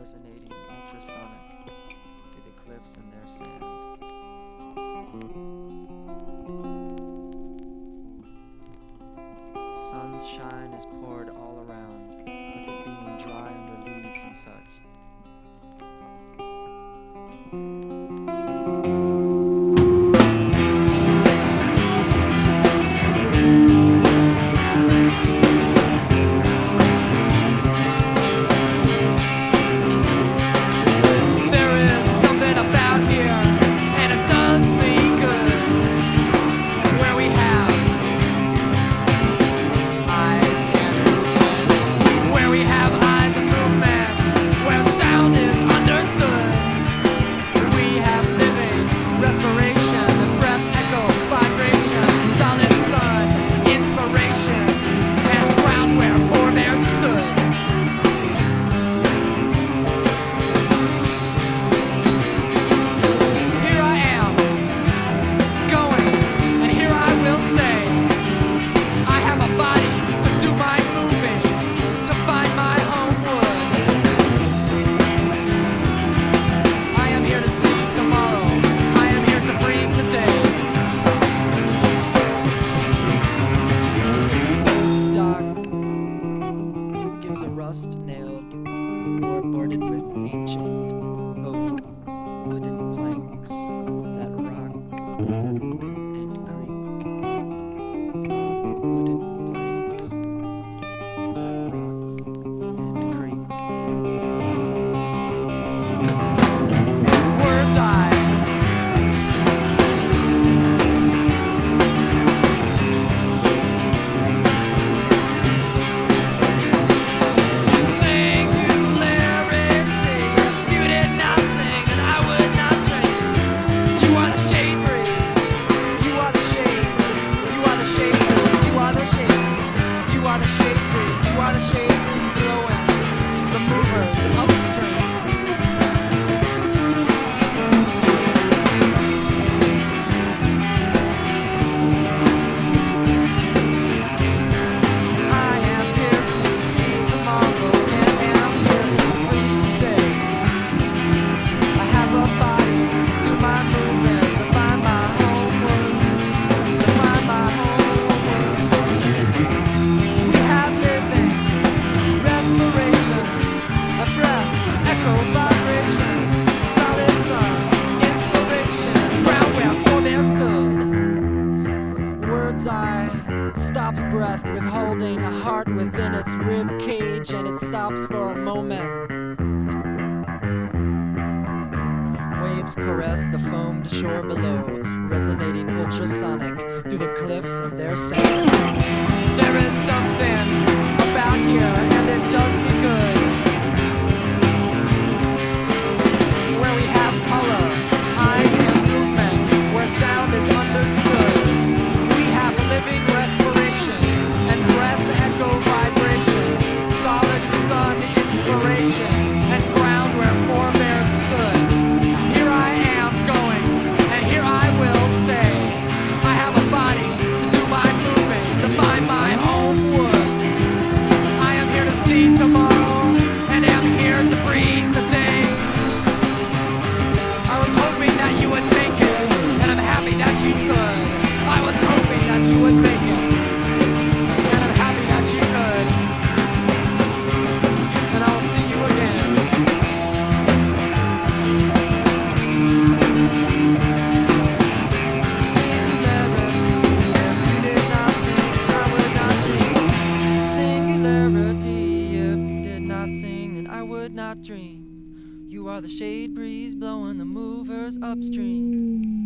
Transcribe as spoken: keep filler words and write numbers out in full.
resonating ultrasonic through the cliffs and their sand. Sun's shine is poured all around, with it being dry under leaves and such. A rust-nailed floor boarded with ancient oak wooden planks that rock and creak. Wooden planks that rock and creak. Words I stops breath, withholding a heart within its rib cage, and it stops for a moment. Waves caress the foamed shore below, resonating ultrasonic through the cliffs and their sand. There is something about here, and it does me good, where we have color, eyes and movement, where sound is understood. We have living respiration and breath echo vibration, solid sun inspiration, and ground where forebears stood. Here I am going, and here I will stay. I have a body to do my moving, to find my own wood. I am here to see tomorrow, and am here to breathe the day. I was hoping that you would make it, and I'm happy that you could. I was hoping that you would make it, and I'm happy that you could. And I'll see you again. Singularity, if you did not sing, I would not dream. Singularity, if you did not sing, then I would not dream. You are the shade breeze blowing the movers upstream.